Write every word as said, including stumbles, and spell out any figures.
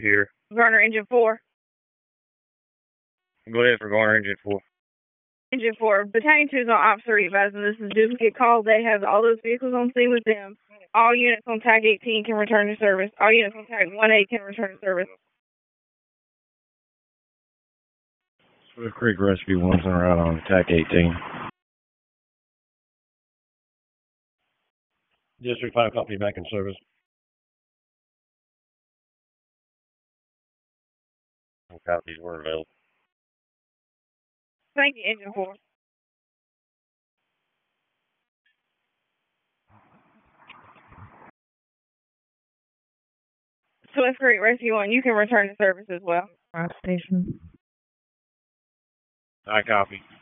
Here. Garner Engine four. Go ahead for Garner Engine four. Engine four. Battalion two is on Ops three, advising this is a duplicate call. They have all those vehicles on scene with them. All units on T A C eighteen can return to service. All units on T A C one A can return to service. Swift Creek Rescue one's en route on T A C eighteen. District five Company back in service. Copies were available. Thank you, Engine four. Swift Creek Rescue one, you can return to service as well. Route station. I copy.